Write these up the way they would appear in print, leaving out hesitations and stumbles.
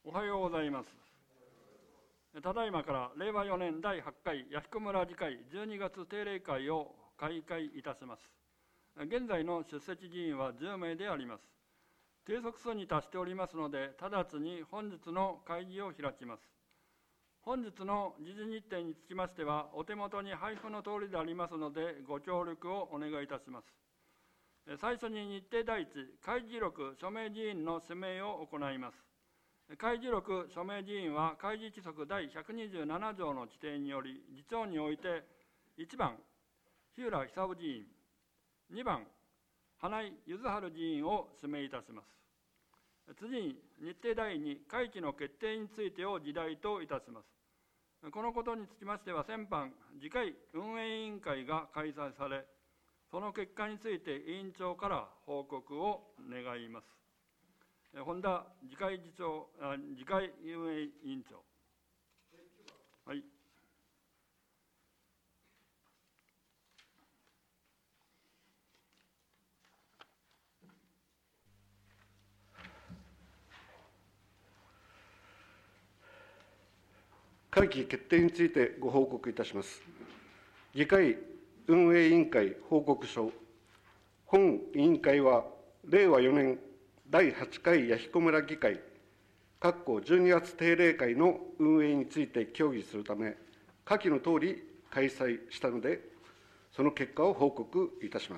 おはようございます。ただいまから令和4年第8回弥彦村議会12月定例会を開会いたします。現在の出席議員は10名であります。定則数に達しておりますので、直ちに本日の会議を開きます。本日の時事日程につきましては、お手元に配布の通りでありますので、ご協力をお願いいたします。最初に日程第一、会議録署名議員の指名を行います。会議録署名議員は、会議規則第127条の規定により、議長において、1番、日浦久夫議員、2番、花井柚春議員を指名いたします。次に、日程第2、会期の決定についてを議題といたします。このことにつきましては、先般、次回運営委員会が開催され、その結果について委員長から報告を願います。本田次会運営委員長。はい。 会期決定についてご報告いたします。議会運営委員会報告書。本委員会は、令和4年第8回弥彦村議会、12月定例会の運営について協議するため、下記のとおり開催したので、その結果を報告いたします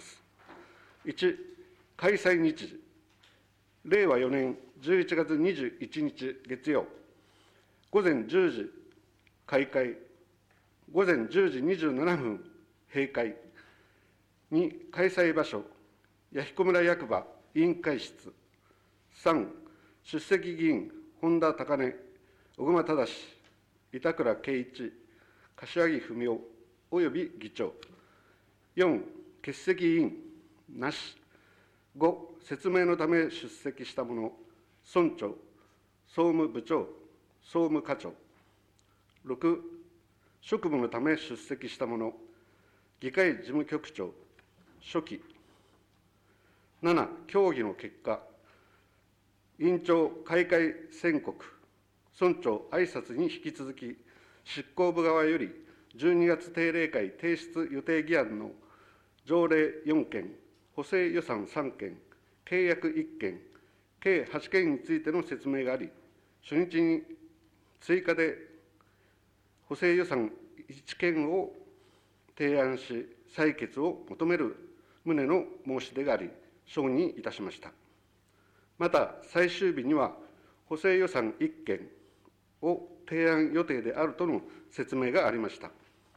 。1、開催日時。令和4年11月21日月曜、午前10時開会、午前10時27分閉会。2、開催場所、弥彦村役場委員会室。3、出席議員、本田高根、小熊忠、板倉圭一、柏木文雄、および議長。4、欠席委員、なし。5、説明のため出席した者、村長、総務部長、総務課長。6、職務のため出席した者、議会事務局長、書記。7、協議の結果、委員長開会宣告、村長挨拶に引き続き、執行部側より12月定例会提出予定議案の条例4件、補正予算3件、契約1件、計8件についての説明があり、初日に追加で補正予算1件を提案し、採決を求める旨の申し出があり、承認いたしました。また、最終日には補正予算1件を提案予定であるとの説明がありました。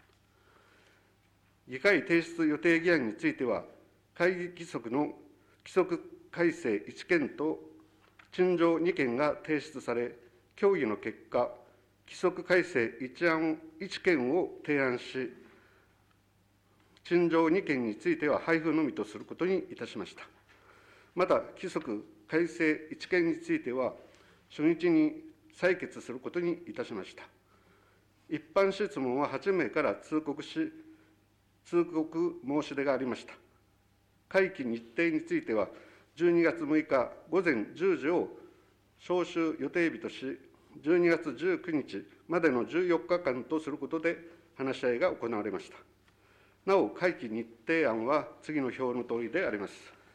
議会提出予定議案については、会議規則の規則改正1件と陳情2件が提出され、協議の結果、規則改正1件を提案し、陳情2件については配布のみとすることにいたしました。また、規則改正1件については、初日に採決することにいたしました。一般質問は8名から通告申し出がありました。会期日程については、12月6日午前10時を召集予定日とし、12月19日までの14日間とすることで話し合いが行われました。なお、会期日程案は次の表のとおりであります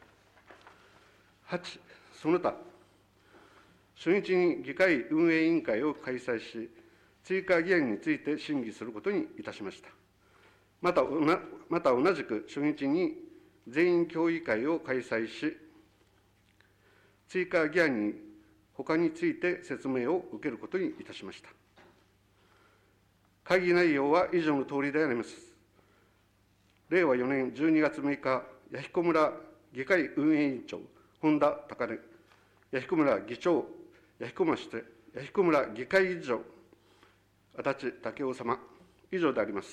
。8、その他、初日に議会運営委員会を開催し、追加議案について審議することにいたしました。また同じく初日に全員協議会を開催し、追加議案に他について説明を受けることにいたしました。会議内容は以上のとおりであります。令和4年12月6日、弥彦村議会運営委員長、本田高根、弥彦村議長、弥彦村議会議長、足立武雄様、以上であります。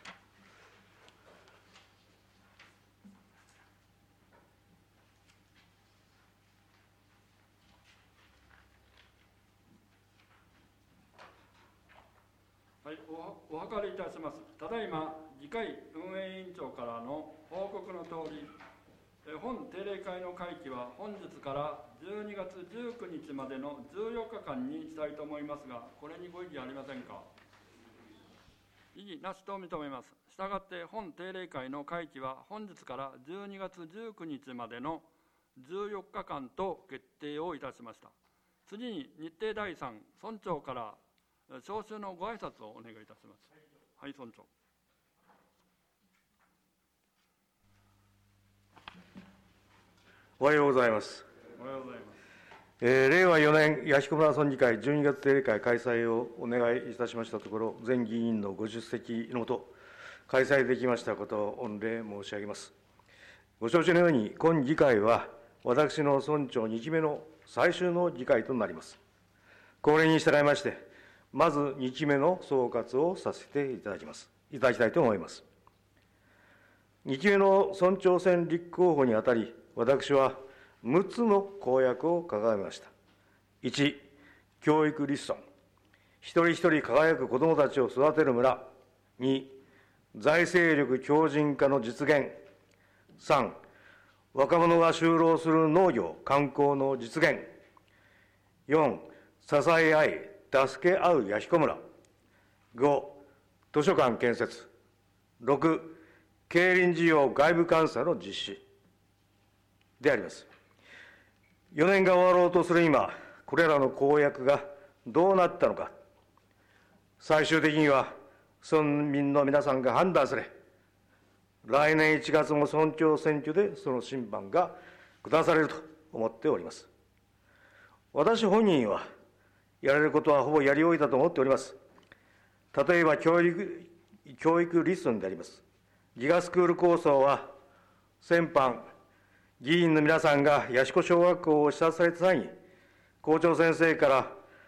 はい、お諮りいたします。ただいま、議会運営委員長からの報告のとおり、 本定例会の会期は本日から12月19日までの14日間にしたいと思いますが、これにご異議ありませんか。異議なしと認めます。したがって本定例会の会期は本日から12月19日までの14日間と決定をいたしました。次に日程第3、村長から召集のご挨拶をお願いいたします。はい、村長。 おはようございます。 おはようございます。 令和4年弥彦村村議会12月定例会開催をお願いいたしましたところ、全議員のご出席のもと、開催できましたことを御礼申し上げます。ご承知のように、今議会は、私の村長2期目の最終の議会となります。恒例に従いまして、まず2期目の総括をさせていただきたいと思います。2期目の村長選立候補にあたり、私は6つの公約を掲げました。1、教育立村。一人一人輝く子どもたちを育てる村。2、財政力強靭化の実現。3、若者が就労する農業・観光の実現。4、支え合い、助け合う弥彦村。5、図書館建設。6、競輪事業外部監査の実施であります。4年が終わろうとする今、これらの公約がどうなったのか、最終的には村民の皆さんが判断され、来年1月の村長選挙でその審判が下されると思っております。私本人は、やれることはほぼやり終えたと思っております。例えば教育立村であります。ギガスクール構想は、先般、議員の皆さんが弥彦小学校を視察された際に、校長先生から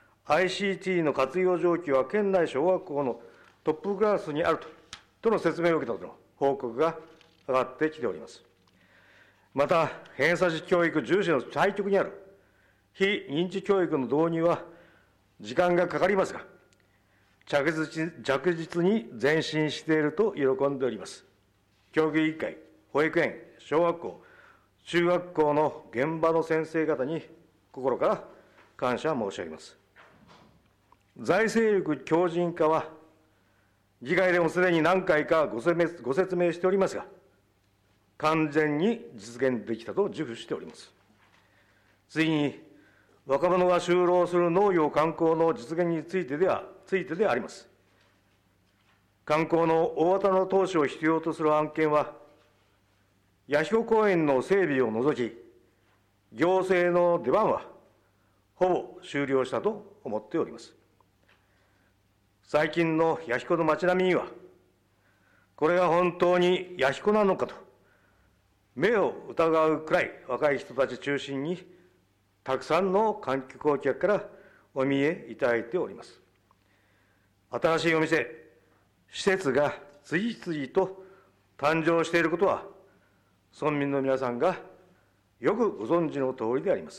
ICT の活用状況は県内小学校のトップクラスにあるとの説明を受けたとの報告が上がってきております。また、偏差値教育重視の対極にある非認知教育の導入は時間がかかりますが、着実に前進していると喜んでおります。教育委員会、保育園、小学校、中学校の現場の先生方に心から感謝申し上げます。財政力強靭化は、議会でもすでに何回かご説明しておりますが、完全に実現できたと自負しております。次に、若者が就労する農業・観光の実現についてであります。観光の大型の投資を必要とする案件は、弥彦公園の整備を除き、行政の出番はほぼ終了したと思っております。最近の弥彦の街並みには、これが本当に弥彦なのかと、目を疑うくらい若い人たち中心に、たくさんの観光客からお見えいただいております。新しいお店、施設が次々と誕生していることは、村民の皆さんがよくご存知の通りであります。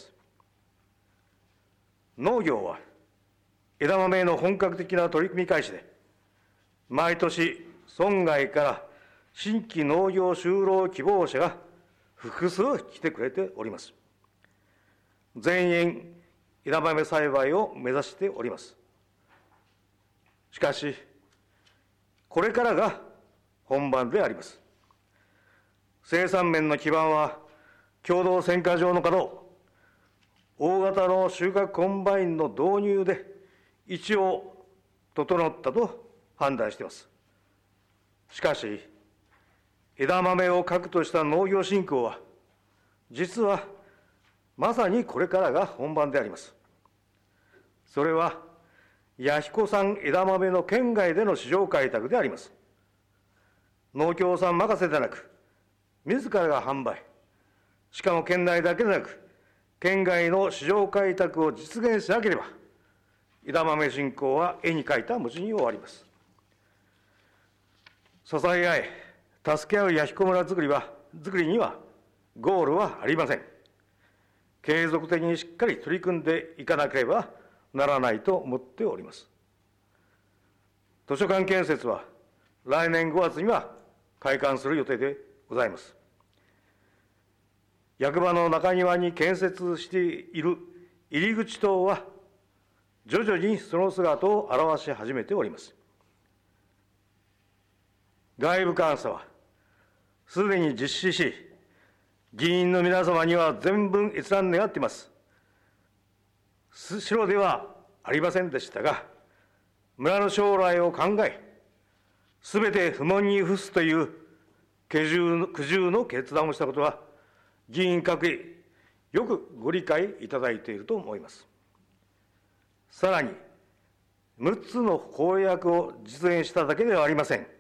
農業は枝豆への本格的な取り組み開始で、毎年村外から新規農業就労希望者が複数来てくれております。全員枝豆栽培を目指しております。しかし、これからが本番であります。生産面の基盤は、共同選果場の稼働、大型の収穫コンバインの導入で一応整ったと判断しています。しかし、枝豆を核とした農業振興は、実はまさにこれからが本番であります。それは、弥彦産枝豆の県外での市場開拓であります。農協さん任せでなく、自らが販売、しかも県内だけでなく、県外の市場開拓を実現しなければ、枝豆振興は絵に描いた餅に終わります。支え合い、助け合う弥彦村づくりにはゴールはありません。継続的にしっかり取り組んでいかなければならないと思っております。図書館建設は来年5月には開館する予定でございます。 役場の中庭に建設している入り口等は、徐々にその姿を現し始めております。外部監査はすでに実施し、議員の皆様には全文閲覧願っています。白ではありませんでしたが、村の将来を考え、すべて不問に付すという苦渋の決断をしたことは、議員各位、よくご理解いただいていると思います。さらに、6つの公約を実現しただけではありません。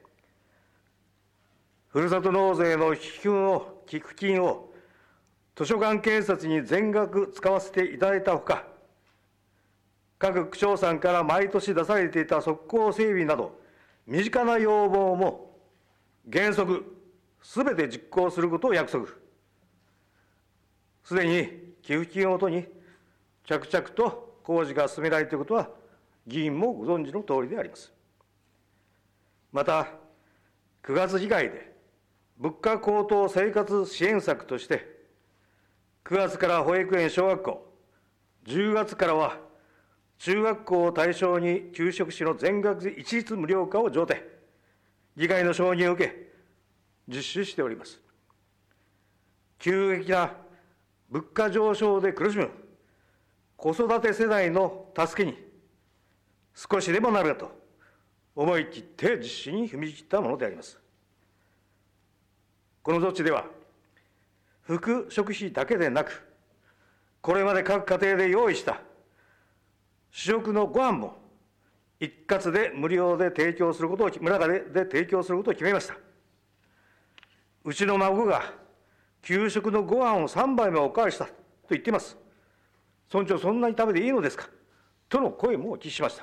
ふるさと納税の寄付金を図書館建設に全額使わせていただいたほか、各区長さんから毎年出されていた側溝整備など、身近な要望も原則すべて実行することを約束。すでに寄付金をもとに着々と工事が進められていることは、議員もご存知のとおりであります。また、9月議会で物価高騰生活支援策として、9月から保育園、小学校、10月からは中学校を対象に給食費の全額一律無料化を上程、議会の承認を受け、実施しております。急激な物価上昇で苦しむ子育て世代の助けに少しでもなるかと思い切って実施に踏み切ったものであります。この措置では、副食費だけでなく、これまで各家庭で用意した主食のご飯も一括で無料で提供することを、村で提供することを決めました。うちの孫が給食のご飯を3杯もおかわりしたと言っています。村長、そんなに食べていいのですかとの声もお聞きしました。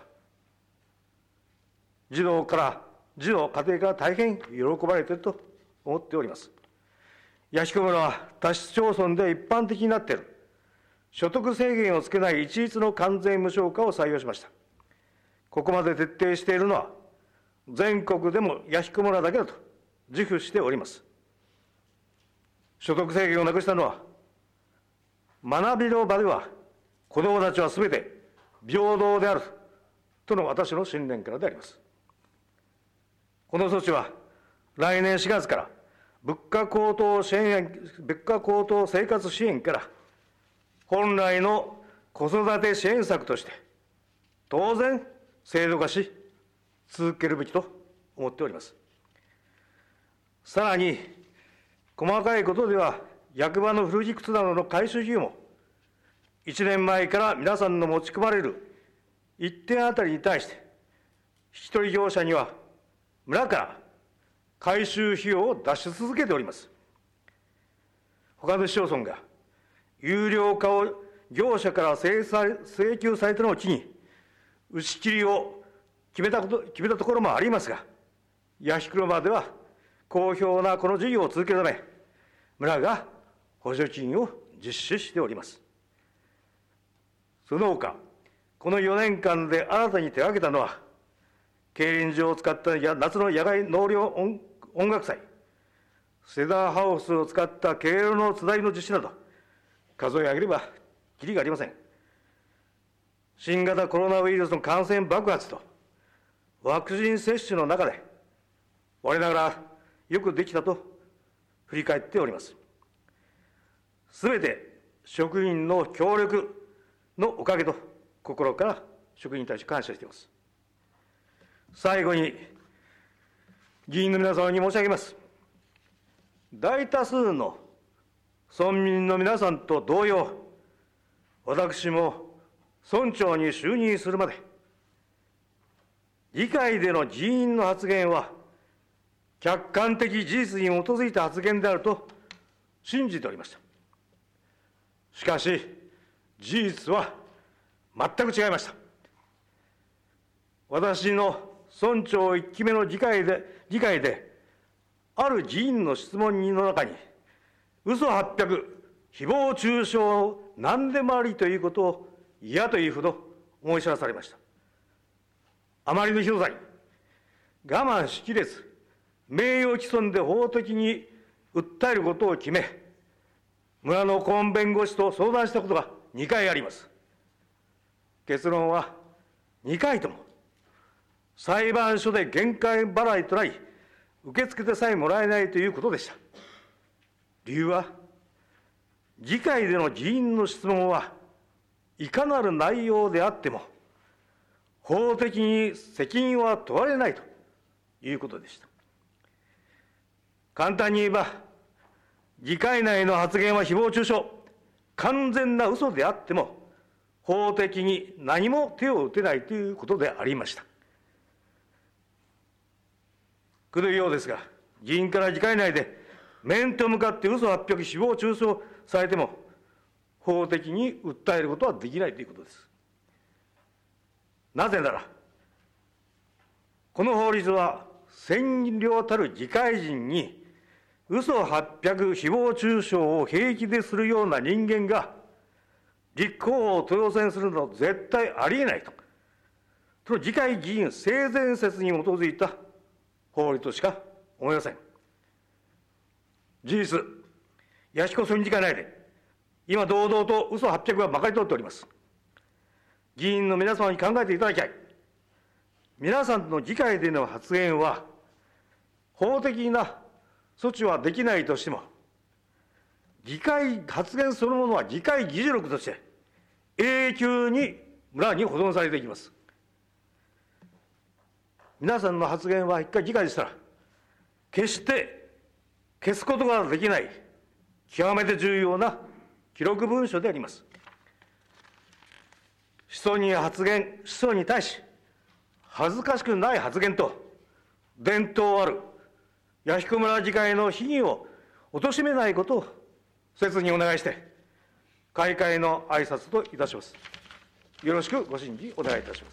児童、家庭から大変喜ばれていると思っております。弥彦村は多市町村で一般的になっている所得制限をつけない一律の完全無償化を採用しました。ここまで徹底しているのは、全国でも弥彦村だけだと自負しております。所得制限をなくしたのは、学びの場では子どもたちはすべて平等であるとの私の信念からであります。この措置は、来年4月から物価高騰生活支援から本来の子育て支援策として当然制度化し続けるべきと思っております。さらに、細かいことでは役場の古着靴などの回収費用も1年前から皆さんの持ち込まれる1点あたりに対して、引き取り業者には村から回収費用を出し続けております。他の市町村が有料化を業者から請求されたのを機に、打ち切りを決めたところもありますが、弥彦村では好評なこの事業を続けるため、村が補助金を実施しております。その他、この4年間で新たに手がけたのは、競輪場を使った夏の野外納涼音楽祭、セダーハウスを使った敬老のつなぎの実施など、数え上げればきりがありません。新型コロナウイルスの感染爆発とワクチン接種の中で、我ながらよくできたと振り返っております。すべて職員の協力のおかげと、心から職員に対して感謝しています。最後に、議員の皆様に申し上げます。大多数の村民の皆さんと同様、私も村長に就任するまで、議会での議員の発言は、客観的事実に基づいた発言であると信じておりました。しかし、事実は全く違いました。私の村長1期目の議会で、ある議員の質問人の中に、嘘800、誹謗中傷何でもありということを嫌というほど思い知らされました。あまりのひどさに我慢しきれず、名誉毀損で法的に訴えることを決め、 村の顧問弁護士と相談したことが2回あります。結論は2回とも裁判所で限界払いとなり、受け付けてさえもらえないということでした。理由は、議会での議員の質問はいかなる内容であっても、法的に責任は問われないということでした。簡単に言えば、議会内の発言は誹謗中傷、完全な嘘であっても、法的に何も手を打てないということでありました。くどいようですが、議員から議会内で面と向かって嘘800、誹謗中傷されても、法的に訴えることはできないということです。なぜなら、この法律は、善良たる議会人に、嘘800、誹謗中傷を平気でするような人間が、立候補を当選するのは絶対ありえないと、その議会議員性善説に基づいた法律としか思いません。事実、弥彦村議会内で、今堂々と嘘800がまかり通っております。議員の皆様に考えていただきたい。皆さんの議会での発言は、法的な措置はできないとしても、議会発言そのものは議会議事録として、永久に村に保存されていきます。皆さんの発言は一回議会でしたら、決して消すことができない、極めて重要な記録文書であります。思想に対し、恥ずかしくない発言と、伝統ある弥彦村議会の秘儀を貶めないことを切にお願いして、開会の挨拶といたします。よろしくご審議お願いいたします。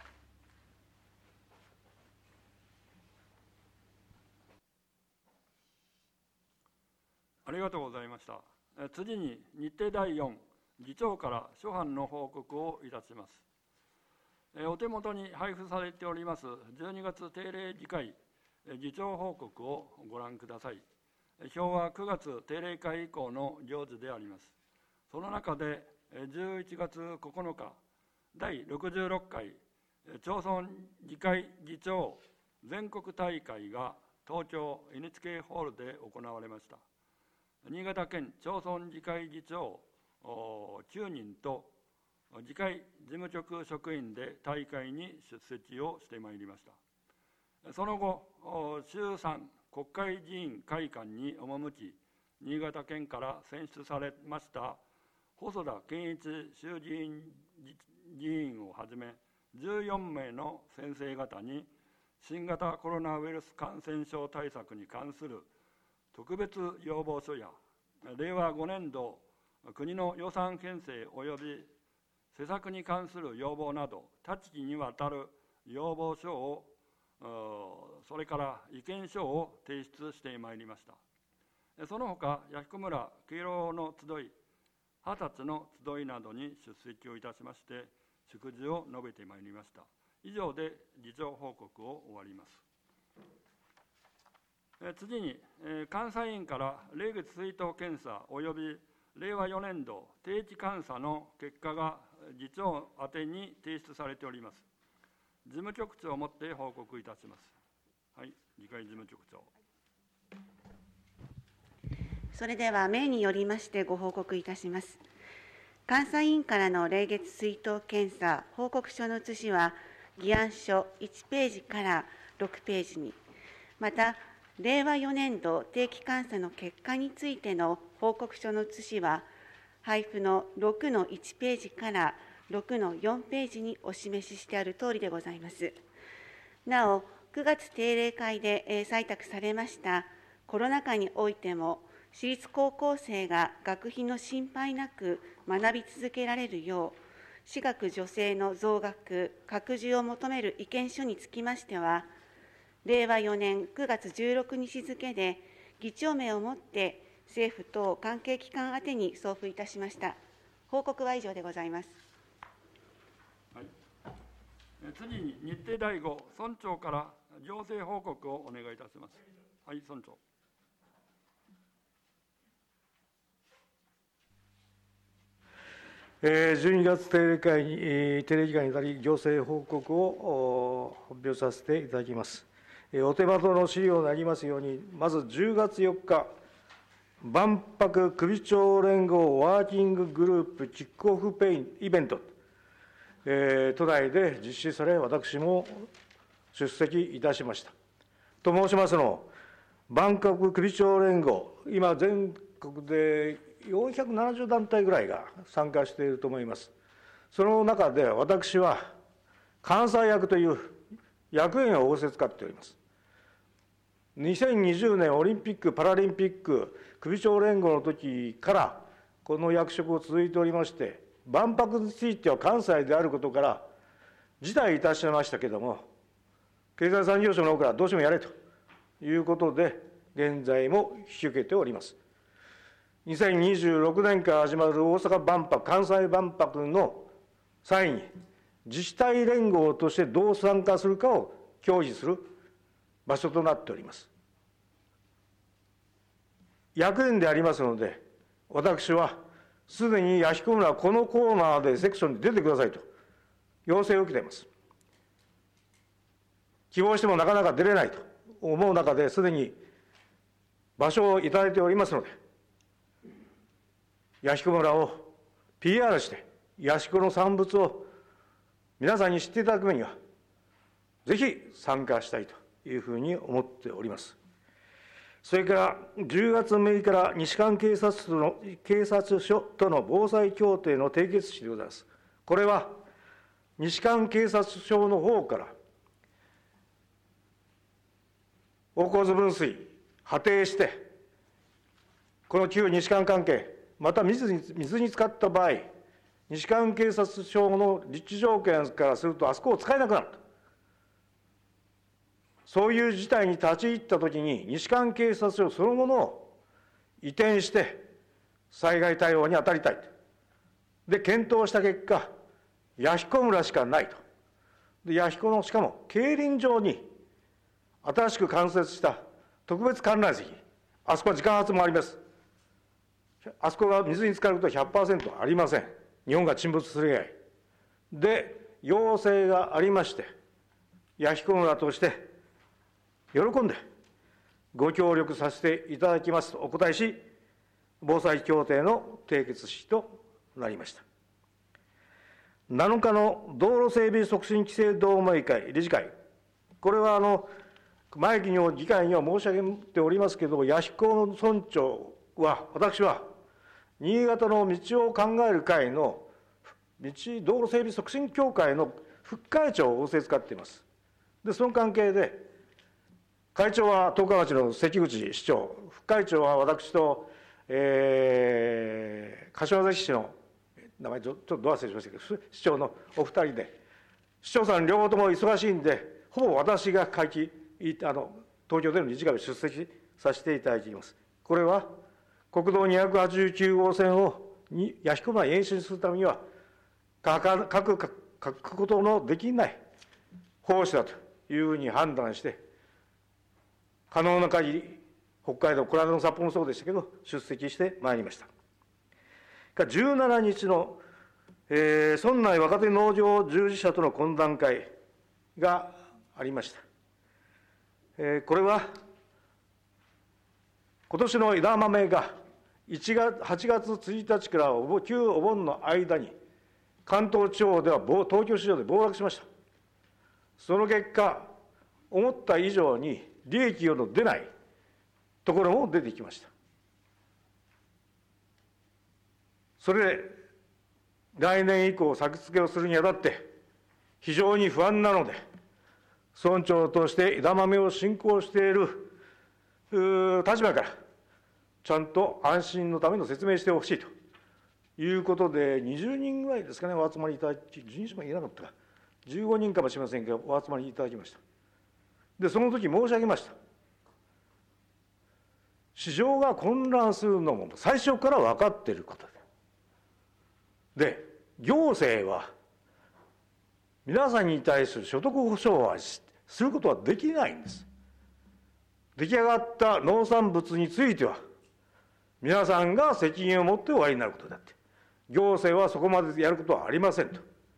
ありがとうございました。次に日程第4、議長から諸般の報告をいたします。お手元に配布されております12月定例議会議長報告をご覧ください。表は9月定例会以降の行事であります。その中で11月9日、第66回町村議会議長全国大会が東京 NHK ホールで行われました。新潟県町村議会議長9人と議会事務局職員で大会に出席をしてまいりました。その後、衆参国会議員会館に赴き、新潟県から選出されました細田健一衆議院議員をはじめ14名の先生方に新型コロナウイルス感染症対策に関する特別要望書や令和5年度国の予算編成及び施策に関する要望など多岐にわたる要望書をそれから意見書を提出してまいりました。その他、弥彦村敬老の集い、20歳の集いなどに出席をいたしまして、祝辞を述べてまいりました。以上で議長報告を終わります。次に、監査委員から例月出納検査及び令和4年度定期監査の結果が議長宛てに提出されております。事務局長をもって報告いたします。はい、議会事務局長。 それでは、命によりましてご報告いたします。監査委員からの例月出納検査報告書の写しは、議案書1ページから6ページに、また、令和4年度定期監査の結果についての報告書の写しは、配布の6の1ページから6の4ページにお示ししてあるとおりでございます。なお、9月定例会で採択されましたコロナ禍においても、私立高校生が学費の心配なく学び続けられるよう、私学助成の増額、拡充を求める意見書につきましては、令和4年9月16日付で議長名をもって政府等関係機関宛てに送付いたしました。報告は以上でございます。 はい、次に日程第5、村長から行政報告をお願いいたします。はい、村長。 12月定例議会にあたり、行政報告を発表させていただきます。お手元の資料にありますように、まず10月4日、万博首長連合ワーキンググループキックオフイベント、都内で実施され、私も出席いたしました。と申しますのは、万博首長連合、今、全国で470団体ぐらいが参加していると思います。その中で私は、監査役という役員を仰せつかっております。2020年オリンピック・パラリンピック首長連合の時から、この役職を続いておりまして、万博については関西であることから、辞退いたしましたけれども、経済産業省の方からどうしてもやれということで、現在も引き受けております。2026年から始まる大阪万博、関西万博の際に、自治体連合としてどう参加するかを協議する場所となっております。役員でありますので、私はすでに弥彦村はこのコーナーでセクションに出てくださいと要請を受けています。希望してもなかなか出れないと思う中ですでに場所をいただいておりますので、弥彦村を PR して、弥彦の産物を皆さんに知っていただくためには、ぜひ参加したいというふうに思っております。それから10月6日から西館警察署との防災協定の締結式でございます。これは西館警察署の方から大河津分水派定して、この旧西館関係、また水に浸かった場合、西館警察署の立地条件からすると、あそこを使えなくなると。そういう事態に立ち入ったときに、西館警察署そのものを移転して、災害対応に当たりたいと。で、検討した結果、弥彦村しかないと。で、弥彦のしかも競輪場に新しく完成した特別観覧席、あそこは時間発もあります。あそこが水に浸かると 100% ありません。日本が沈没する以外。で、要請がありまして、弥彦村として喜んでご協力させていただきますとお答えし、防災協定の締結式となりました。7日の道路整備促進規制同盟会理事会、これは前期の議会には申し上げておりますけれども、弥彦村長は、私は新潟の道を考える会の道路整備促進協会の副会長を仰せつかっています。で、その関係で、会長は十日町の関口市長、副会長は私と、柏崎市の名前ちょっとど忘れしましたけど、市長のお二人で、市長さん両方とも忙しいんで、ほぼ私が東京での理事会を出席させていただきます。これは国道289号線を弥彦村に延伸するためには、書くことのできない法旨だというふうに判断して、可能な限り、北海道、この間の札幌もそうでしたけど、出席してまいりました。17日の、村内若手農業従事者との懇談会がありました。これは、今年の枝豆が8月1日から旧お盆の間に、関東地方では東京市場で暴落しました。その結果、思った以上に利益の出ないところも出てきました。それで、来年以降、作付けをするにあたって、非常に不安なので、村長として枝豆を信仰している立場から、ちゃんと安心のための説明してほしいということで、20人ぐらいですかね、お集まりいただき、10人しかいなかったか、15人かもしれませんけど、お集まりいただきました。で、その時申し上げました。市場が混乱するのも最初から分かっていることで、行政は皆さんに対する所得保障はすることはできないんです。出来上がった農産物については、皆さんが責任を持っておやりになることだって、 行政はそこまでやることはありませんと。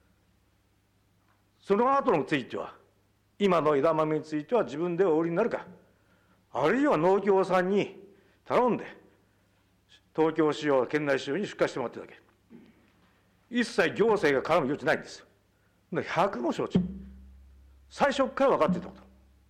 その後については、今の枝豆については自分でお売りになるか、あるいは農協さんに頼んで、東京市場、県内市場に出荷してもらってるだけ。一切行政が絡む余地ないんですよ。100も承知。最初から分かっていたこと。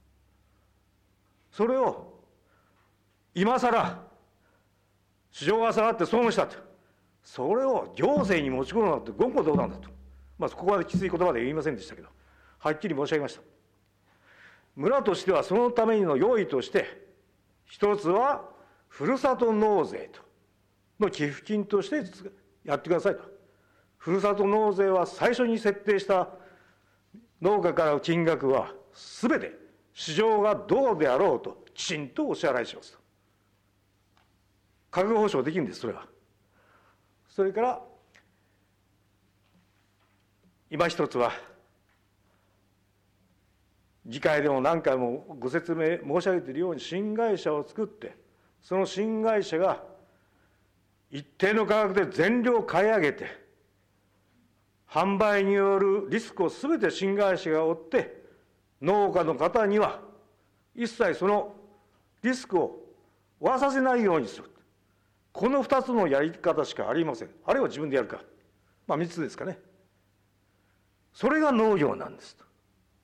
それを、今更、市場が下がって損したと。それを行政に持ち込むなんて言語道断だと。ここまできつい言葉で言いませんでしたけど、はっきり申し上げました。村としてはそのための用意として、一つは、ふるさと納税の寄付金としてやってくださいと。ふるさと納税は最初に設定した農家からの金額は、すべて市場がどうであろうと、きちんとお支払いしますと。価格保証できるんです、それは。それから、今一つは、議会でも何回もご説明申し上げているように、新会社を作って、その新会社が一定の価格で全量買い上げて、販売によるリスクをすべて新会社が負って、農家の方には一切そのリスクを負わさせないようにする。この2つのやり方しかありません。あるいは自分でやるか。3つですかね。それが農業なんですと。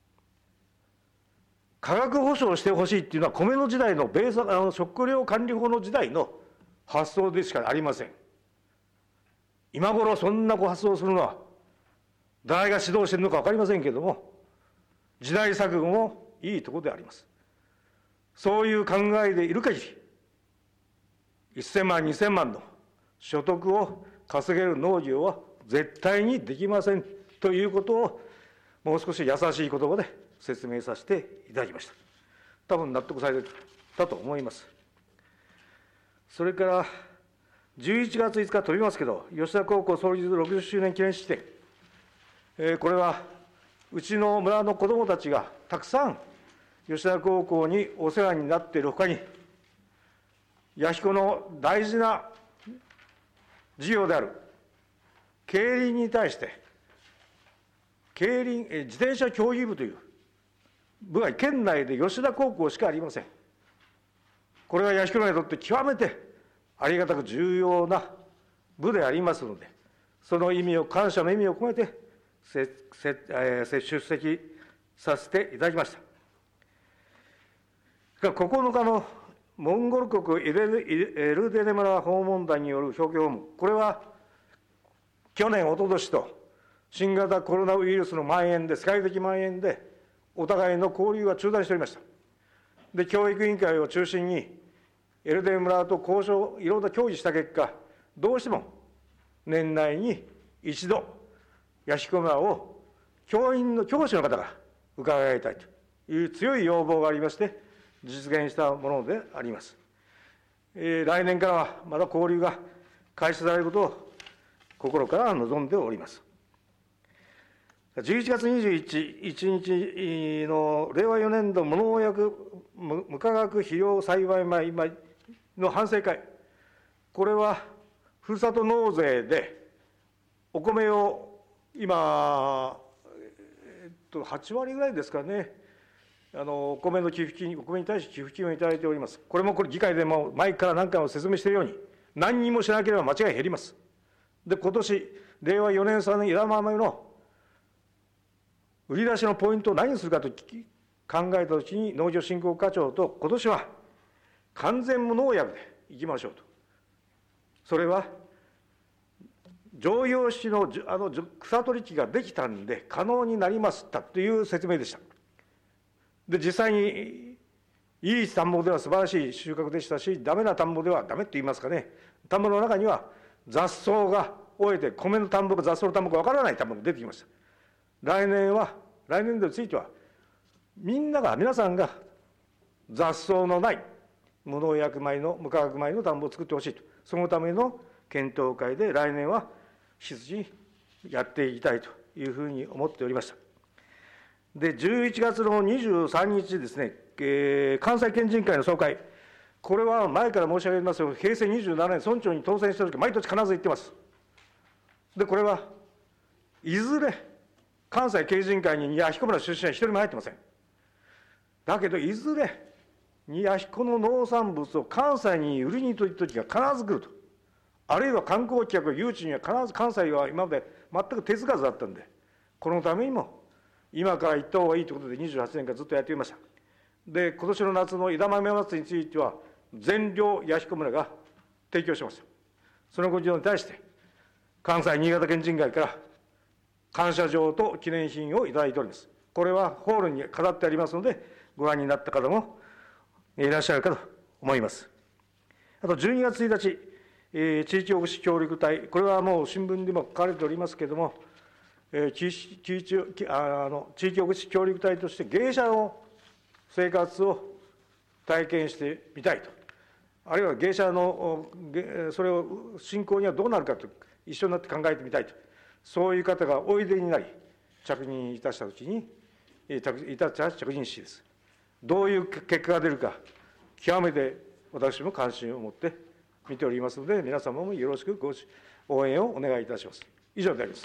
価格保証してほしいっていうのは、米の時代の食料管理法の時代の発想でしかありません。今頃そんな発想をするのは、誰が指導しているのか分かりませんけれども、時代錯誤もいいところであります。そういう考えでいる限り、1000万、2000万の所得を稼げる農業は絶対にできませんということを、もう少し優しい言葉で説明させていただきました。多分納得されたと思います。それから、11月5日飛びますけど、吉田高校創立60周年記念式典、これはうちの村の子どもたちがたくさん吉田高校にお世話になっているほかに、弥彦の大事な事業である競輪に対して、自転車競技部という部が県内で吉田高校しかありません。これは弥彦村にとって極めてありがたく重要な部でありますので、その意味を、感謝の意味を込めて出席させていただきました。9日のモンゴル国エルデネ村訪問団による表敬訪問、これは去年、おととしと新型コロナウイルスの蔓延で、世界的蔓延で、お互いの交流が中断しておりました。で、教育委員会を中心に、エルデネ村と交渉、いろいろ協議した結果、どうしても年内に一度、弥彦村を教師の方が伺いたいという強い要望がありまして、実現したものであります。来年からはまた交流が開始されることを心から望んでおります。11月21日の令和4年度無農薬無化学肥料栽培米の反省会、これはふるさと納税でお米を今、8割ぐらいですかね、お米の寄付金、お米に対して寄付金をいただいております。これも議会でも前から何回も説明しているように、何にもしなければ間違い減ります。で、今年、令和4年3年枝豆の売り出しのポイントを何にするかと考えたときに、農業振興課長と、今年は完全無農薬でいきましょうと。それは、常用紙の草取り機ができたんで可能になりましたという説明でした。で、実際にいい田んぼでは素晴らしい収穫でしたし、ダメな田んぼではダメって言いますかね、田んぼの中には雑草が終えて、米の田んぼか雑草の田んぼかわからない田んぼが出てきました。来年度については、皆さんが雑草のない無農薬米の無化学米の田んぼを作ってほしいと、そのための検討会で来年は引き続きやっていきたいというふうに思っておりました。で、11月の23日ですね、関西県人会の総会、これは前から申し上げますよ、平成27年、村長に当選したとき、毎年必ず言ってます。 で、これはいずれ関西経人会に弥彦村出身は一人も入ってません。だけど、いずれ弥彦の農産物を関西に売りにという時が必ず来ると。あるいは観光客、誘致には必ず関西は今まで全く手つかずだったんで、このためにも今から行った方がいいということで28年間ずっとやってきました。で、今年の夏の枝豆祭りについては、全量弥彦村が提供しました。そのご事情に対して、関西新潟県人会から感謝状と記念品をいただいております。これはホールに飾ってありますので、ご覧になった方もいらっしゃるかと思います。あと12月1日、地域おこし協力隊、これはもう新聞でも書かれておりますけれども、地域おこし協力隊として芸者の生活を体験してみたいと、あるいは芸者のそれを振興にはどうなるかと一緒になって考えてみたいと、そういう方がおいでになり、着任いたしたときに、着任式です。どういう結果が出るか、極めて私も関心を持って見ておりますので、皆様もよろしく応援をお願いいたします。以上であります。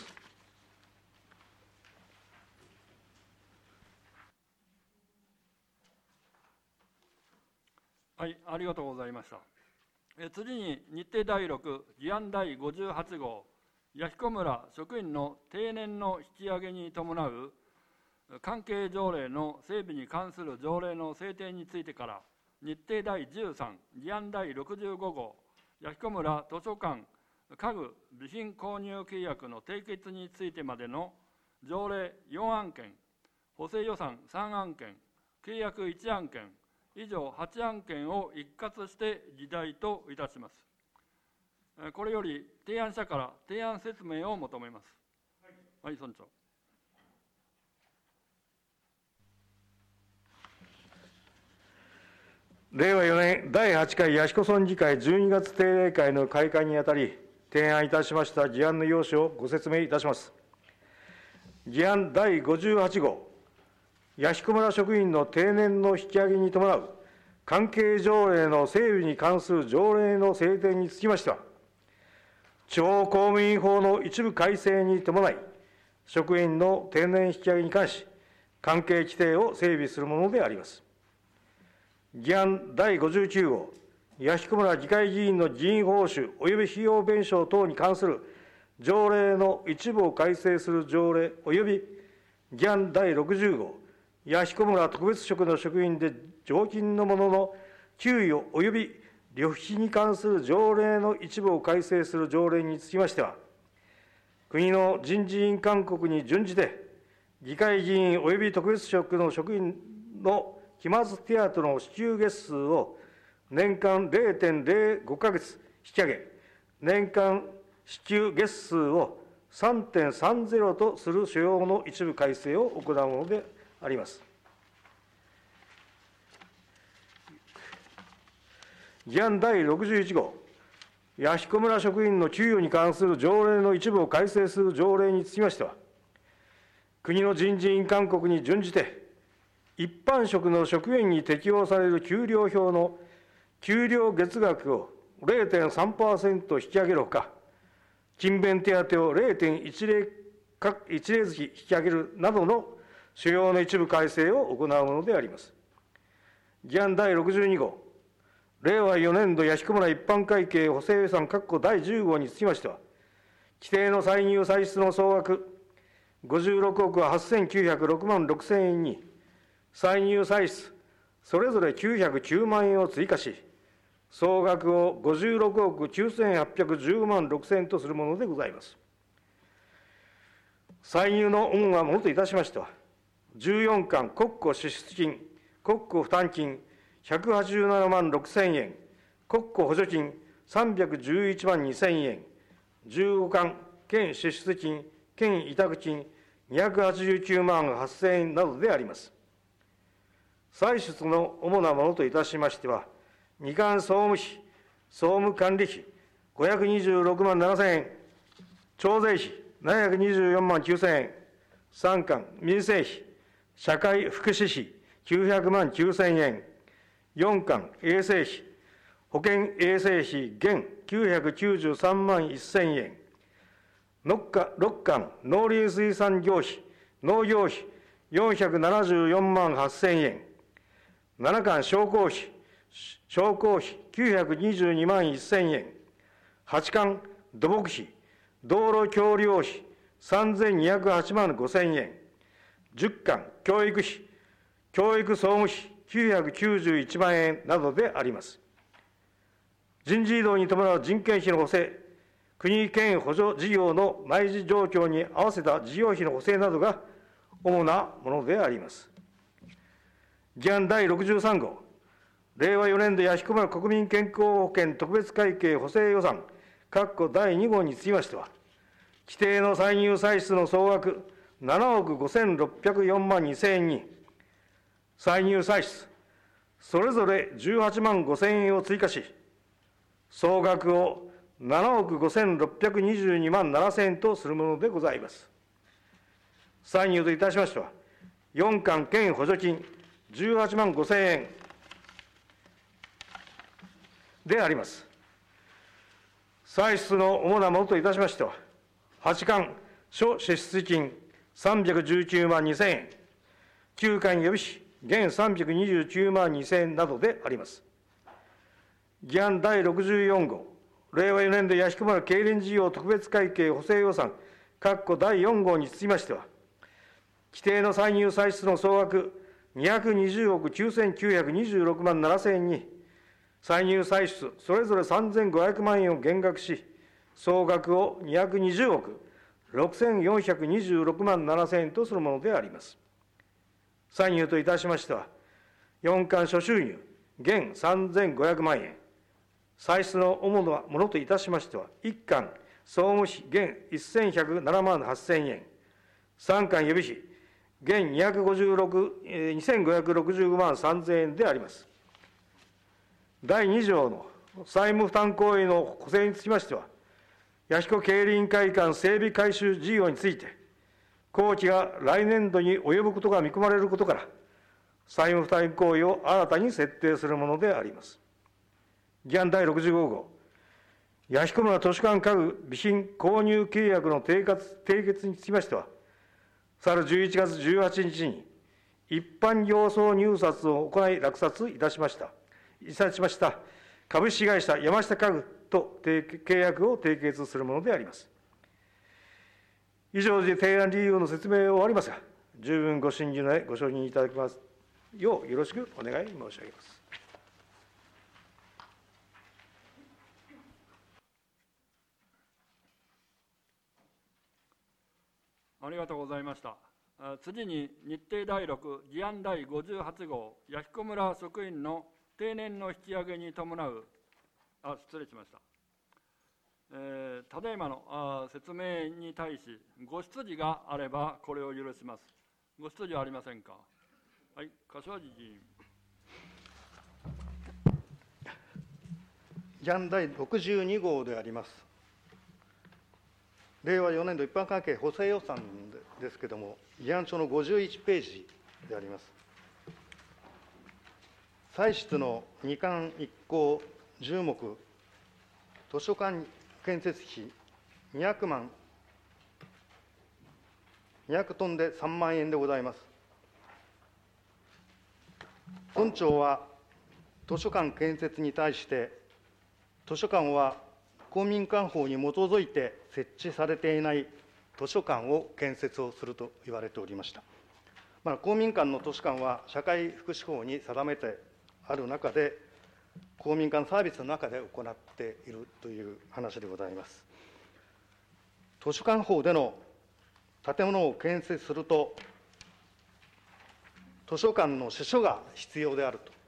はい、ありがとうございました。次に日程第6、議案第58号、弥彦村職員の定年の引き上げに伴う関係条例の整備に関する条例の制定についてから、日程第13、議案第65号、弥彦村図書館家具備品購入契約の締結についてまでの条例4案件、補正予算3案件、契約1案件、以上8案件を一括して議題といたします。これより提案者から提案説明を求めます。はい、村長。 令和4年第8回弥彦村議会12月定例会の開会にあたり、提案いたしました議案の要旨をご説明いたします。議案第58号、弥彦村職員の定年の引き上げに伴う関係条例の整備に関する条例の制定につきましては、地方公務員法の一部改正に伴い、職員の定年引き上げに関し、関係規定を整備するものであります。議案第59号、弥彦村議会議員の議員報酬及び費用弁償等に関する条例の一部を改正する条例及び議案第60号、弥彦村特別職の職員で常勤の者の給与及び旅費に関する条例の一部を改正する条例につきましては、国の人事院勧告に準じて、議会議員及び特別職の職員の期末手当の支給月数を年間 0.05 ヶ月引き上げ、年間支給月数を 3.30 とする所要の一部改正を行うものであります。議案第61号、弥彦村職員の給与に関する条例の一部を改正する条例につきましては、国の人事院勧告に準じて、一般職の職員に適用される給料表の給料月額を 0.3% 引き上げるほか、勤勉手当を 0.1 例月引き上げるなどの主要の一部改正を行うものであります。議案第62号、令和4年度弥彦村一般会計補正予算第10号につきましては、規定の歳入歳出の総額56億8906万6000円に、歳入歳出それぞれ909万円を追加し、総額を56億9815万6000円とするものでございます。歳入の主なものといたしましては、14巻国庫支出金、国庫負担金187万6000円、国庫補助金311万2000円、15巻県支出金、県委託金289万8000円などであります。歳出の主なものといたしましては、2巻総務費、総務管理費526万7000円、徴税費724万9000円、3巻民生費、社会福祉費900万9000円、4巻衛生費、保健衛生費減993万1000円、 6巻農林水産業費、農業費474万8000円、7巻商工費922万1000円、8巻土木費、道路橋梁費3208万5000円、10巻教育費、教育総務費991万円などであります。人事異動に伴う人件費の補正、国県補助事業の内需状況に合わせた事業費の補正などが主なものであります。議案第63号、令和4年度弥彦村国民健康保険特別会計補正予算第2号につきましては、規定の歳入歳出の総額7億5604万2000円に、歳入歳出それぞれ18万5000円を追加し、総額を7億5622万7000円とするものでございます。歳入といたしましては、4巻県補助金18万5000円であります。歳出の主なものといたしましては、8巻諸支出金319万2000円、9巻予備費現329万2000円などであります。議案第64号、令和4年度弥彦村競輪事業特別会計補正予算第4号につきましては、規定の歳入歳出の総額220億9926万7000円に、歳入歳出それぞれ3500万円を減額し、総額を220億6426万7000円とするものであります。歳入といたしましては、4巻諸収入現3500万円、歳出の主なものといたしましては、1巻総務費現1107万8000円、3巻予備費現2565万3000円であります。第2条の債務負担行為の補正につきましては、弥彦競輪会館整備改修事業について、工期が来年度に及ぶことが見込まれることから、債務負担行為を新たに設定するものであります。議案第65号、弥彦村図書館家具備品購入契約の締結につきましては、去る11月18日に一般要送入札を行い落札いたしました株式会社山下家具と契約を締結するものであります。以上で提案理由の説明を終わりますが、十分ご審議の上ご承認いただきますようよろしくお願い申し上げます。 ありがとうございました。次に日程第6議案第58号、弥彦村職員の定年の引き上げに伴う、失礼しました。ただいまの説明に対し、ご質疑があればこれを許します。ご質疑はありませんか。はい、柏木議員。 議案第62号であります。令和4年度一般会計補正予算ですけれども、議案書の51ページであります。歳出の2巻1項10目、図書館建設費200トンで3万円でございます。村長は図書館建設に対して、図書館は公民館法に基づいて設置されていない図書館を建設をすると言われておりました。公民館の図書館は社会福祉法に定めてある中で、公民館サービスの中で行っているという話でございます。図書館法での建物を建設すると、図書館の司書が必要であると。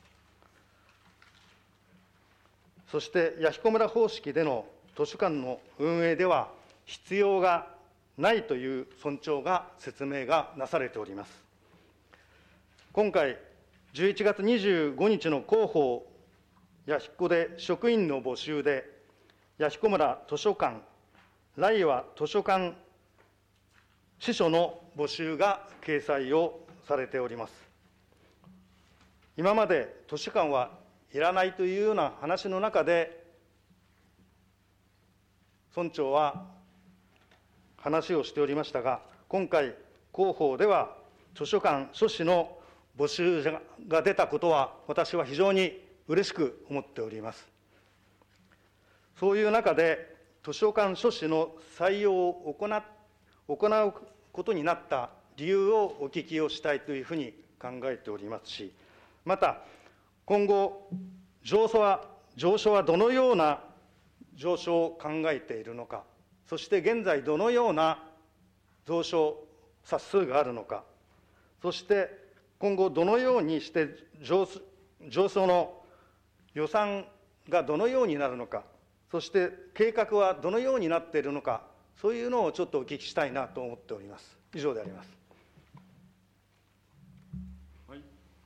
そして弥彦村方式での図書館の運営では必要がないという尊重が説明がなされております。今回11月25日の広報弥彦で職員の募集で、弥彦村図書館来和図書館司書の募集が掲載をされております。今まで図書館はいらないというような話の中で、村長は話をしておりましたが、今回、広報では図書館書士の募集が出たことは、私は非常に嬉しく思っております。そういう中で、図書館書士の採用を行うことになった理由をお聞きをしたいというふうに考えておりますし、また、今後、上昇はどのような上昇を考えているのか、そして現在どのような増床冊数があるのか、そして今後どのようにして上昇の予算がどのようになるのか、そして計画はどのようになっているのか、そういうのをちょっとお聞きしたいなと思っております。以上であります。 はい。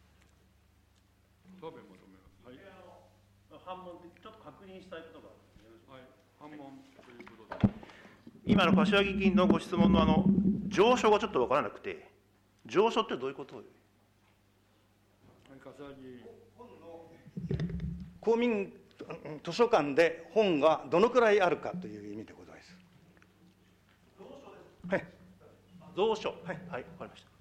答弁求めます。はい。 反問でちょっと確認したいことがある。 はい。反問ということで。 今の柏木議員のご質問の上昇がちょっと分からなくて、上昇ってどういうこと？ はい、柏木。 公民図書館で本がどのくらいあるかという意味でございます。はい。 蔵書。はい、はい、分かりました。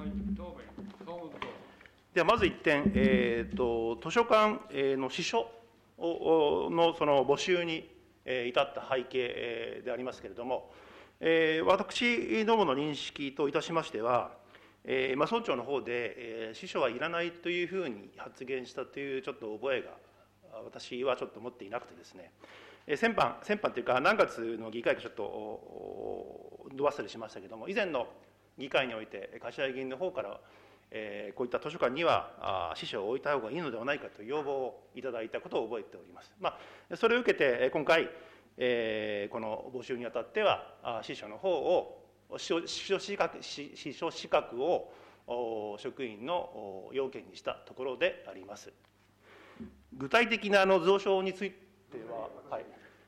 はい、答弁、総務部長。 ではまず1点、図書館の司書のその募集に至った背景でありますけれども、私どもの認識といたしましては、村長の方で、司書はいらないというふうに発言したというちょっと覚えが、私はちょっと持っていなくてですね、先般というか、何月の議会かちょっとど忘れしましたけれども、以前の議会において、柏木議員の方から、こういった図書館には司書を置いた方がいいのではないかという要望をいただいたことを覚えております。それを受けて、今回、この募集にあたっては、司書の方を、司書資格を職員の要件にしたところであります。具体的な増床については、はい。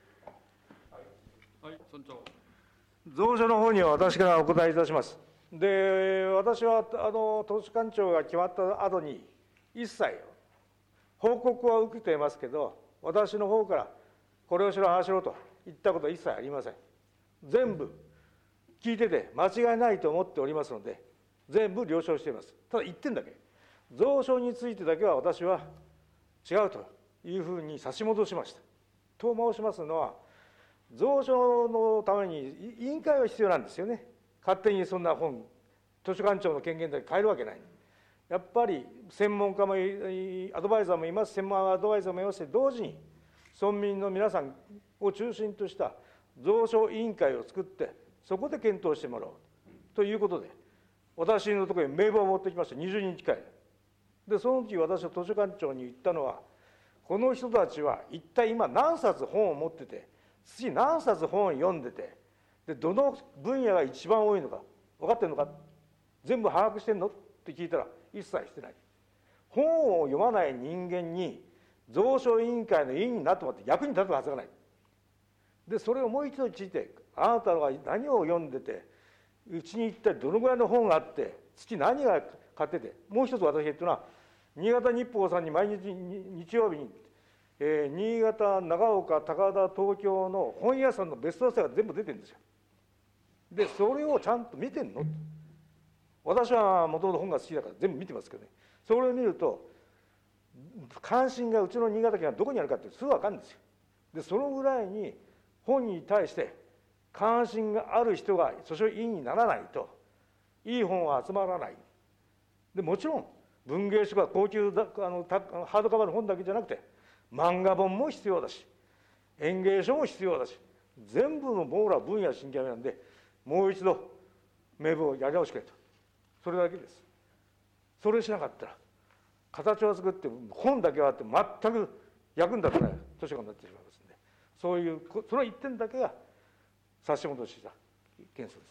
はい、村長。 増書の方には私からお答えいたします。で、私は図書館長が決まった後に、一切報告は受けていますけど、私の方からこれをしろ、ああしろと言ったことは一切ありません。全部聞いてて間違いないと思っておりますので、全部了承しています。ただ一点だけ、増床についてだけは私は違うというふうに差し戻しました。と申しますのは、増床のために委員会は必要なんですよね。勝手にそんな本、図書館長の権限だけ変えるわけない。やっぱり専門家もアドバイザーもいます、専門アドバイザーもいますし、同時に村民の皆さんを中心とした増床委員会を作って、そこで検討してもらおうということで、私のところに名簿を持ってきました、20日会で、その時私は図書館長に言ったのは、この人たちは一体今何冊本を持ってて、次何冊本を読んでて、でどの分野が一番多いのか分かってるのか、全部把握してんのって聞いたら一切してない。本を読まない人間に増床委員会の委員になってもらって役に立つはずがない。でそれをもう一度聞いて、あなたが何を読んでて、うちに一体どのぐらいの本があって、月何が買ってて、もう一つ私が言ったのは、新潟日報さんに毎日日曜日に、新潟、長岡、高田、東京の本屋さんのベストセラーが全部出てるんですよ。でそれをちゃんと見てんの？私はもともと本が好きだから全部見てますけどね、それを見ると関心がうちの新潟県がどこにあるかってすぐ分かるんですよ。でそのぐらいに本に対して関心がある人が図書委員にならないといい本は集まらない。でもちろん文芸書が高級ハードカバーの本だけじゃなくて漫画本も必要だし演芸書も必要だし、全部の網羅分野真剣なんで、もう一度名簿をやり直してくれと、それだけです。それしなかったら形は作って本だけはあって全く役に立たない図書館になってしまいますので、そういうその一点だけが差し戻した件数です。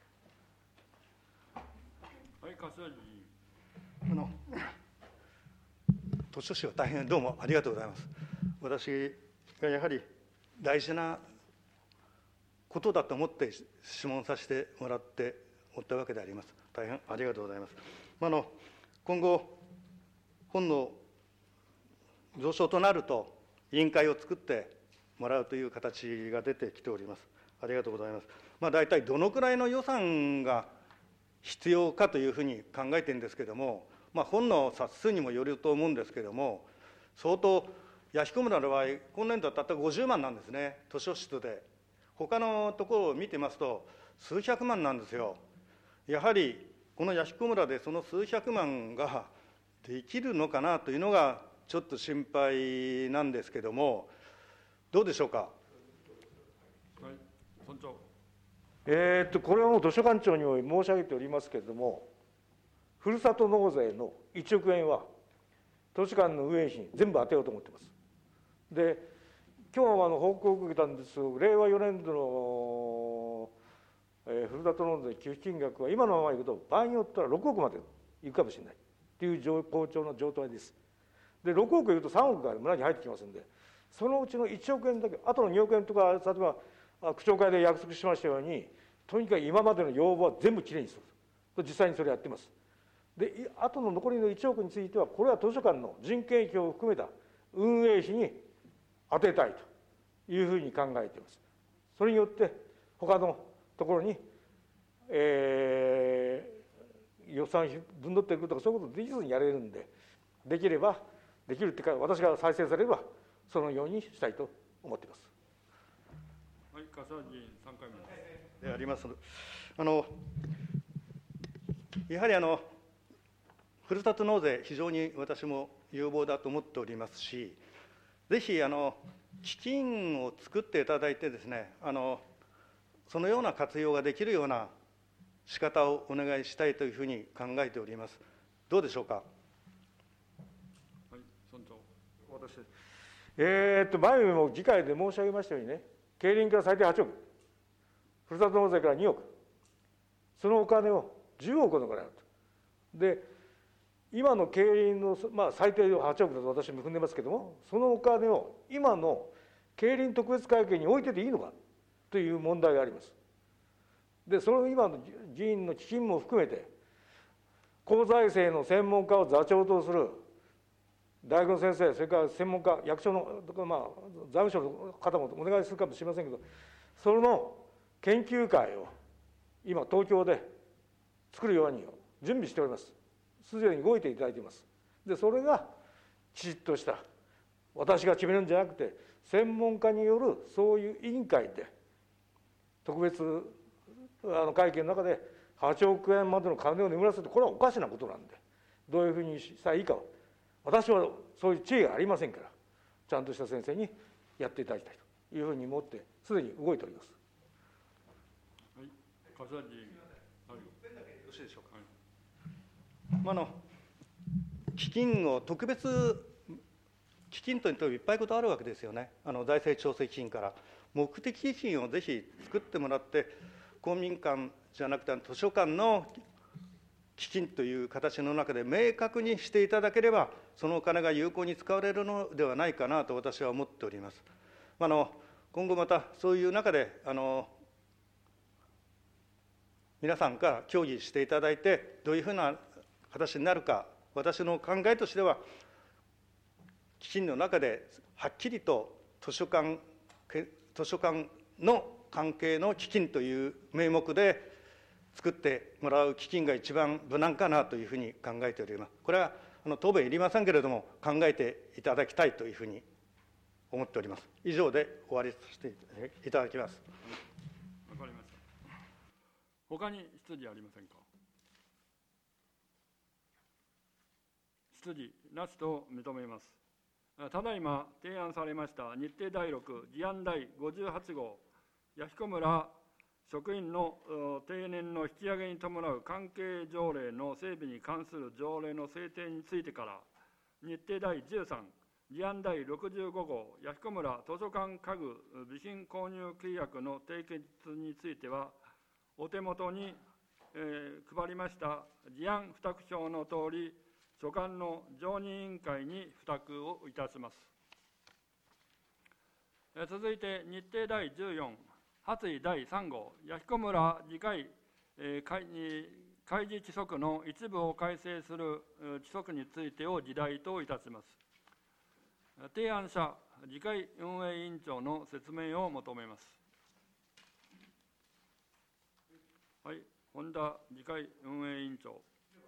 はい、柏木議員。 図書士は大変どうもありがとうございます。私がやはり大事なことだと思って質問させてもらっておったわけであります。大変ありがとうございます。今後本の増床となると委員会を作ってもらうという形が出てきております。ありがとうございます。大体どのくらいの予算が必要かというふうに考えてるんですけれども、本の冊数にもよると思うんですけれども、相当、弥彦村の場合、今年度はたった50万なんですね、図書室で。他のところを見てますと、数百万なんですよ。やはり、この弥彦村でその数百万ができるのかなというのが、ちょっと心配なんですけれども、どうでしょうか。 はい、村長。 これはもう図書館長にも申し上げておりますけれども、ふるさと納税の1億円は、図書館の運営費に全部当てようと思っています。で、今日は報告を受けたんですが、令和4年度の、ふるさと納税寄付金額は、今のままいくと、場合によっては6億までいくかもしれないという好調の状態です。で、6億いくと3億が村に入ってきますので、そのうちの1億円だけ、あとの2億円とか、例えば区長会で約束しましたように、とにかく今までの要望は全部きれいにする。実際にそれやっています。で、あとの残りの1億については、これは図書館の人件費を含めた運営費に当てたいというふうに考えています。それによって、他のところに、予算費分取っていくとか、そういうことできずにやれるんで、できれば、できるっていうか、私が再生されれば、そのようにしたいと思っています。 はい、柏議員3回目であります。やはりふるさと納税、非常に私も有望だと思っておりますし、ぜひ基金を作っていただいてですね、そのような活用ができるような仕方をお願いしたいというふうに考えております。どうでしょうか。 はい、村長。 私、前も議会で申し上げましたようにね、競輪から最低8億、ふるさと納税から2億、そのお金を10億のからあると。で、今の競輪の、最低で8億だと私も踏んでますけども、そのお金を今の競輪特別会計に置いてていいのかという問題があります。で、その今の議員の基金も含めて、公財政の専門家を座長とする大学の先生、それから専門家、役所の、財務省の方もお願いするかもしれませんけど、その研究会を今、東京で作るように準備しております。すでに動いていただいています。で、それがきちっとした、私が決めるんじゃなくて、専門家によるそういう委員会で、特別会計の中で8億円までの金を眠らせて、これはおかしなことなんで、どういうふうにしたらいいかを、私はそういう知恵がありませんから、ちゃんとした先生にやっていただきたいというふうに思って、すでに動いております。 はい、柏議員。はい、よろしいでしょうか。基金を特別基金というといっぱいことあるわけですよね。財政調整基金から目的基金をぜひ作ってもらって、公民館じゃなくて図書館の基金という形の中で明確にしていただければ、そのお金が有効に使われるのではないかなと私は思っております。今後またそういう中で皆さんから協議していただいて、どういうふうな形になるか、私の考えとしては、基金の中ではっきりと図書館の関係の基金という名目で作ってもらう基金が一番無難かなというふうに考えております。これは答弁いりませんけれども、考えていただきたいというふうに思っております。以上で終わりさせていただきます。 わかりました。他に質疑ありませんか。質疑なしと認めます。ただいま提案されました日程第6議案第58号、弥彦村職員の定年の引き上げに伴う関係条例の整備に関する条例の制定についてから、日程第13議案第65号、弥彦村図書館家具備品購入契約の締結については、お手元に、配りました議案付託表のとおり、所管の常任委員会に付託をいたします。続いて日程第14、発議第3号、弥彦村議会開示規則の一部を改正する規則についてを議題といたします。提案者、 次回運営委員長の説明を求めます。はい、本田次回運営委員長。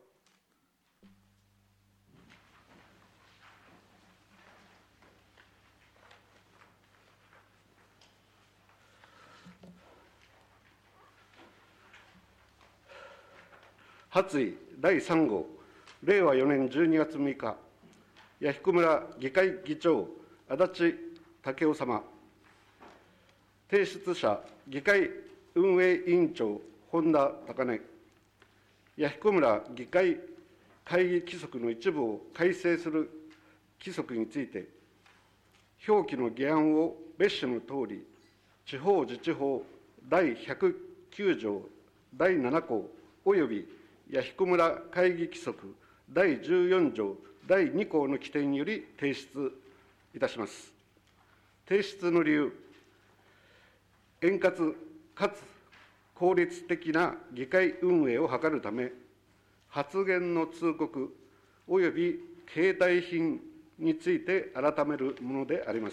発議第3号、令和4年12月6日、弥彦村議会議長、足立武雄様、提出者、議会運営委員長、本田高根、弥彦村議会会議規則の一部を改正する規則について、表記の議案を別紙のとおり、地方自治法第109条第7項および弥彦村会議規則第14条第2項の規定により提出いたします。提出の理由、円滑かつ効率的な議会運営を図るため、発言の通告および携帯品について改めるものであります。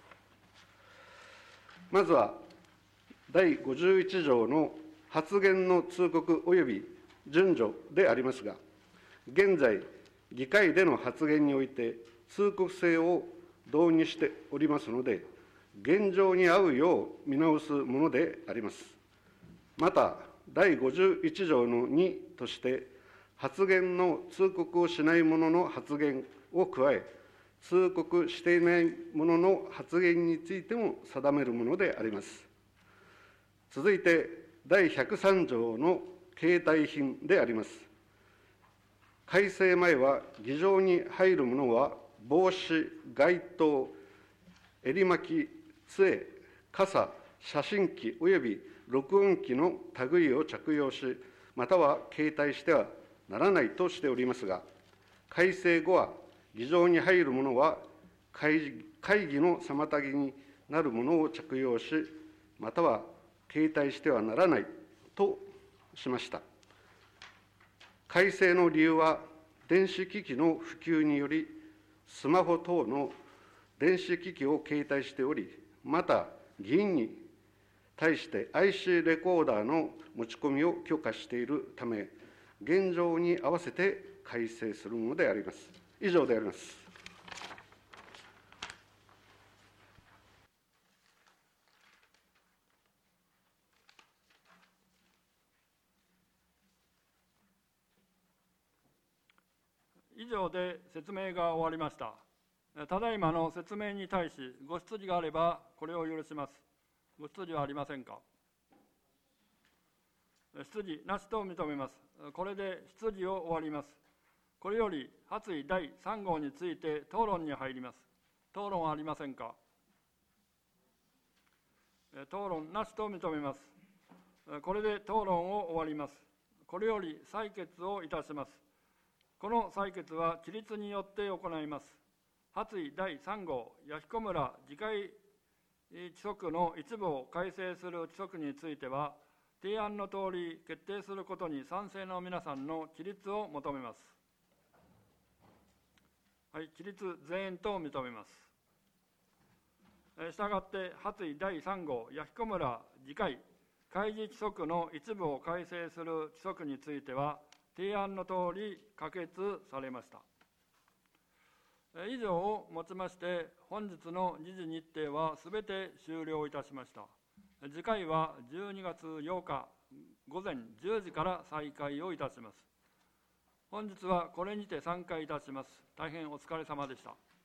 まずは、第51条の発言の通告および順序でありますが、現在、議会での発言において通告制を導入しておりますので、現状に合うよう見直すものであります。また、第51条の2として、発言の通告をしない者の発言を加え、通告していない者の発言についても定めるものであります。続いて、第103条の携帯品であります。改正前は、議場に入るものは、帽子、街灯、襟巻き、杖、傘、写真機および録音機の類を着用し、または携帯してはならないとしておりますが、改正後は、議場に入るものは会議の妨げになるものを着用し、または携帯してはならないとしました。改正の理由は、電子機器の普及により、スマホ等の電子機器を携帯しており、また議員に対して IC レコーダーの持ち込みを許可しているため、現状に合わせて改正するものであります。以上であります。 以上で説明が終わりました。ただいまの説明に対し、ご質疑があれば、これを許します。ご質疑はありませんか。質疑なしと認めます。これで質疑を終わります。これより発議第3号について討論に入ります。討論はありませんか。討論なしと認めます。これで討論を終わります。これより採決をいたします。この採決は起立によって行います。発議第3号弥彦村議会規則の一部を改正する規則については、提案のとおり決定することに賛成の皆さんの起立を求めます。はい、起立全員と認めます。したがって、発議第3号弥彦村議会会議規則の一部を改正する規則については、提案のとおり可決されました。以上をもちまして、本日の議事日程はすべて終了いたしました。次回は12月8日午前10時から再開をいたします。本日はこれにて散会いたします。大変お疲れ様でした。